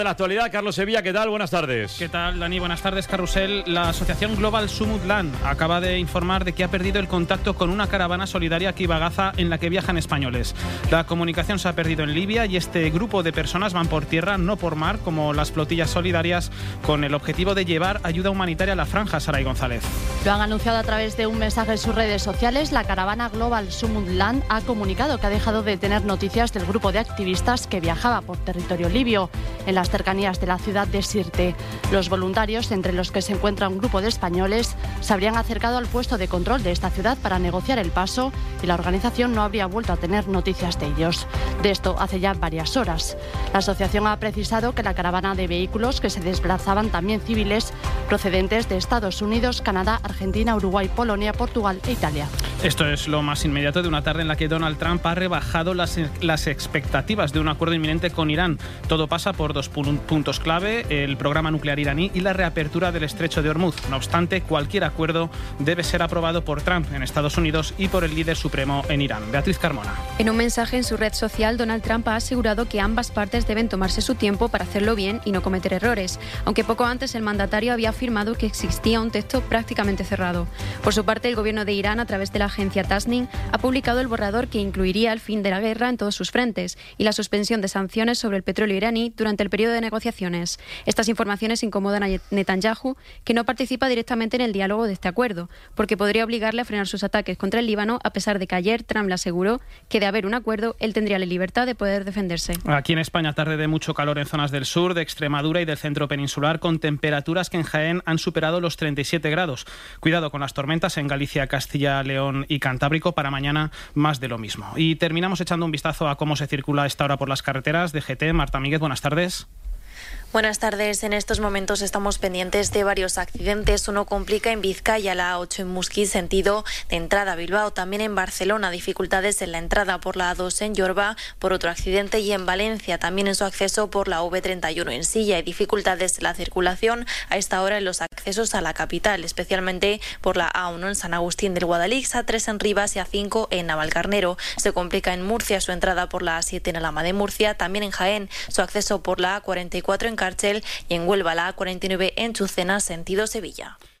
De la actualidad, Carlos Sevilla, ¿qué tal? Buenas tardes. ¿Qué tal, Dani? Buenas tardes, Carrusel. La asociación Global Sumutland acaba de informar de que ha perdido el contacto con una caravana solidaria que iba a Gaza en la que viajan españoles. La comunicación se ha perdido en Libia y este grupo de personas van por tierra, no por mar, como las flotillas solidarias, con el objetivo de llevar ayuda humanitaria a la franja. Saray González. Lo han anunciado a través de un mensaje en sus redes sociales. La caravana Global Sumutland ha comunicado que ha dejado de tener noticias del grupo de activistas que viajaba por territorio libio, en las cercanías de la ciudad de Sirte. Los voluntarios, entre los que se encuentra un grupo de españoles, se habrían acercado al puesto de control de esta ciudad para negociar el paso y la organización no habría vuelto a tener noticias de ellos. De esto hace ya varias horas. La asociación ha precisado que la caravana de vehículos que se desplazaban también civiles procedentes de Estados Unidos, Canadá, Argentina, Uruguay, Polonia, Portugal e Italia. Esto es lo más inmediato de una tarde en la que Donald Trump ha rebajado las expectativas de un acuerdo inminente con Irán. Todo pasa por dos puntos clave: el programa nuclear iraní y la reapertura del estrecho de Hormuz. No obstante, cualquier acuerdo debe ser aprobado por Trump en Estados Unidos y por el líder supremo en Irán. Beatriz Carmona. En un mensaje en su red social, Donald Trump ha asegurado que ambas partes deben tomarse su tiempo para hacerlo bien y no cometer errores, aunque poco antes el mandatario había afirmado que existía un texto prácticamente cerrado. Por su parte, el gobierno de Irán, a través de la agencia Tasnim, ha publicado el borrador que incluiría el fin de la guerra en todos sus frentes y la suspensión de sanciones sobre el petróleo iraní durante el periodo de negociaciones. Estas informaciones incomodan a Netanyahu, que no participa directamente en el diálogo de este acuerdo, porque podría obligarle a frenar sus ataques contra el Líbano, a pesar de que ayer Trump le aseguró que de haber un acuerdo, él tendría la libertad de poder defenderse. Aquí en España, tarde de mucho calor en zonas del sur, de Extremadura y del centro peninsular, con temperaturas que en Jaén han superado los 37 grados. Cuidado con las tormentas en Galicia, Castilla, León y Cantábrico. Para mañana, más de lo mismo. Y terminamos echando un vistazo a cómo se circula a esta hora por las carreteras. DGT, Marta Míguez, buenas tardes. Buenas tardes. En estos momentos estamos pendientes de varios accidentes. Uno complica en Vizcaya, la A8 en Musquí, sentido de entrada a Bilbao. También en Barcelona, dificultades en la entrada por la A2 en Yorba por otro accidente. Y en Valencia, también en su acceso por la V31 en Silla. Hay dificultades en la circulación a esta hora en los accesos a la capital, especialmente por la A1 en San Agustín del Guadalix, A3 en Rivas y A5 en Navalcarnero. Se complica en Murcia su entrada por la A7 en Alhama de Murcia. También en Jaén, su acceso por la A44 en Cárchel y en Huelva la A49 en Chucena, sentido Sevilla.